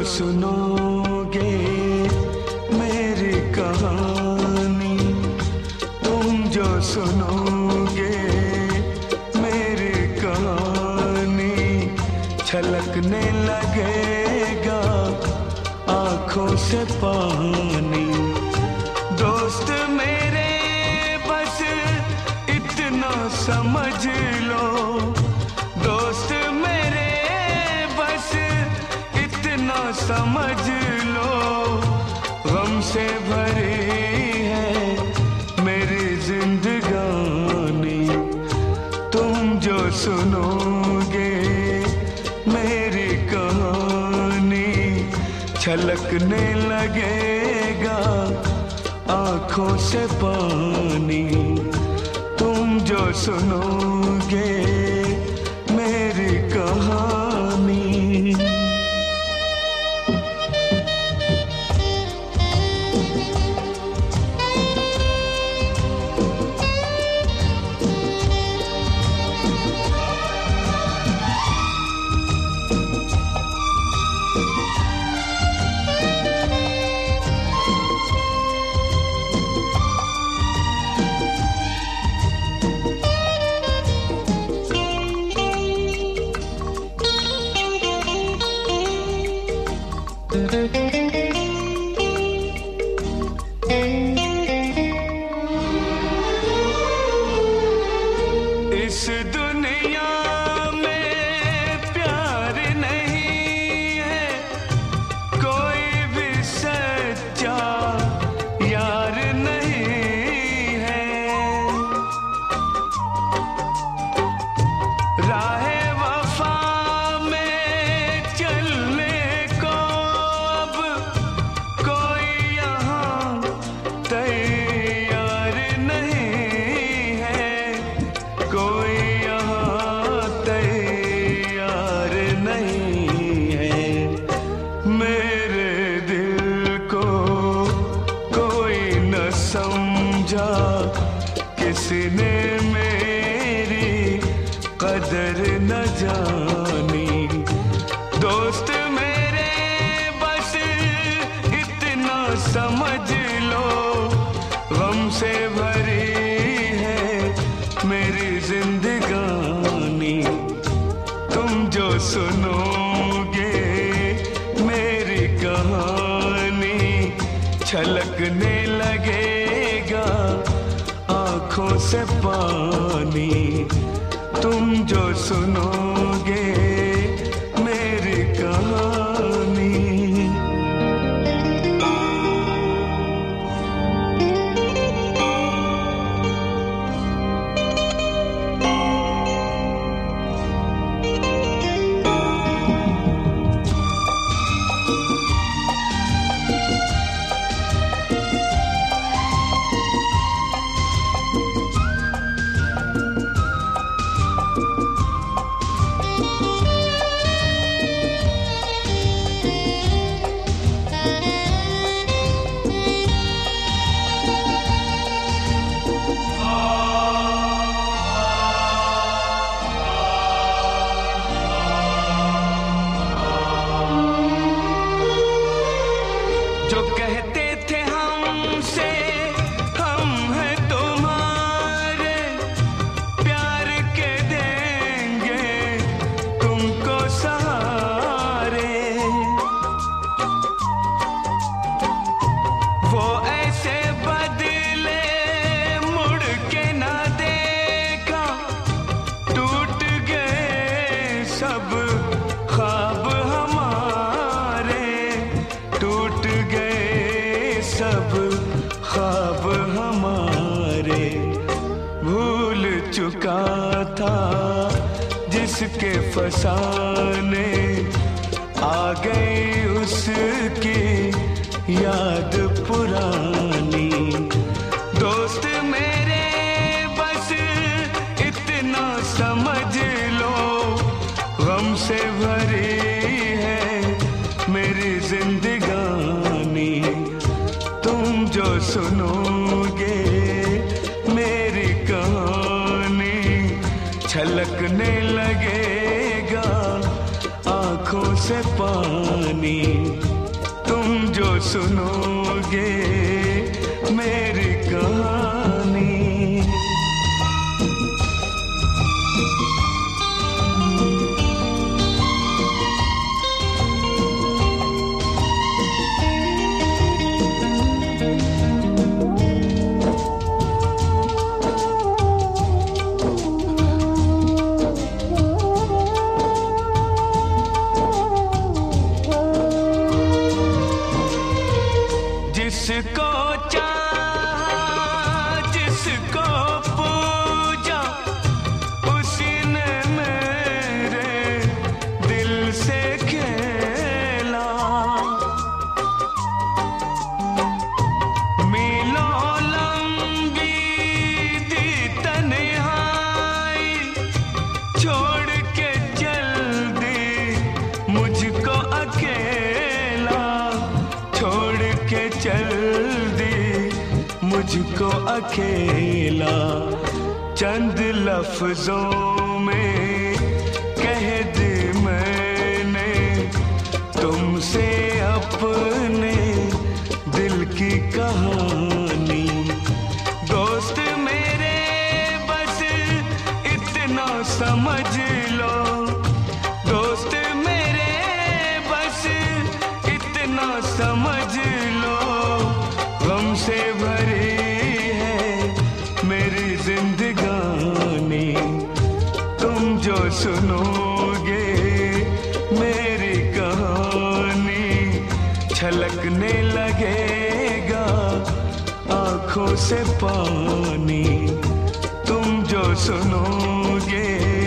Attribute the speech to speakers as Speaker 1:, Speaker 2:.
Speaker 1: सुनोगे मेरी कहानी, तुम जो सुनोगे मेरी कहानी, छलकने लगेगा आँखों से पानी। दोस्त मेरे बस इतना समझ लो, दोस्त मेरे बस इतना समझ लो, गम से भरी है मेरी जिंदगानी। तुम जो सुनोगे मेरी कहानी, छलकने लगेगा आँखों से पानी। तुम जो सुनोगे मेरी कहानी। इस दुनिया में प्यार नहीं है, कोई भी सच्चा यार नहीं है। राहे वफा में चलने को अब कोई यहाँ तैयार नहीं है, कोई यहाँ तैयार नहीं है। मेरे दिल को कोई न समझा, किसी ने मेरी कदर न जानी। दोस्त मेरे बस इतना समझ लो, गम से भरी है मेरी जिंदगानी। तुम जो सुनोगे मेरी कहानी, छलकने लगेगा आँखों से पानी। तुम जो सुनोगे मेरी कहानी। जो कहते थे हमसे हम हैं तुम्हारे, प्यार के देंगे तुमको सहारे, वो ऐसे बदले मुड़ के ना देखा, टूट गए सब ख्वाब हमारे, टूट गए सब ख्वाब हमारे। भूल चुका था जिसके फसाने, आ गई उसकी याद पुरानी। दोस्त मेरे बस इतना समझ लो, गम से भरी है मेरी जिंदगानी। तुम जो सुनोगे मेरी कहानी, छलकने लगेगा आँखों आँखों से पानी, तुम जो सुनोगे मेरी कहानी। जिसको चाहा, जिसको पूजा, उसी ने मेरे दिल से खेला। मीलों लंबी दी तन्हाई, छोड़ के चल दी मुझको अकेला, छोड़ के चल दी मुझको अकेला। चंद लफ्जों में कह दी मैंने तुमसे अपने दिल की कहानी। दोस्त मेरे बस इतना समझ लो, दोस्त मेरे बस इतना समझ लो, गम से भरी है मेरी जिंदगानी। तुम जो सुनोगे मेरी कहानी, छलकने लगेगा आँखों से पानी। तुम जो सुनोगे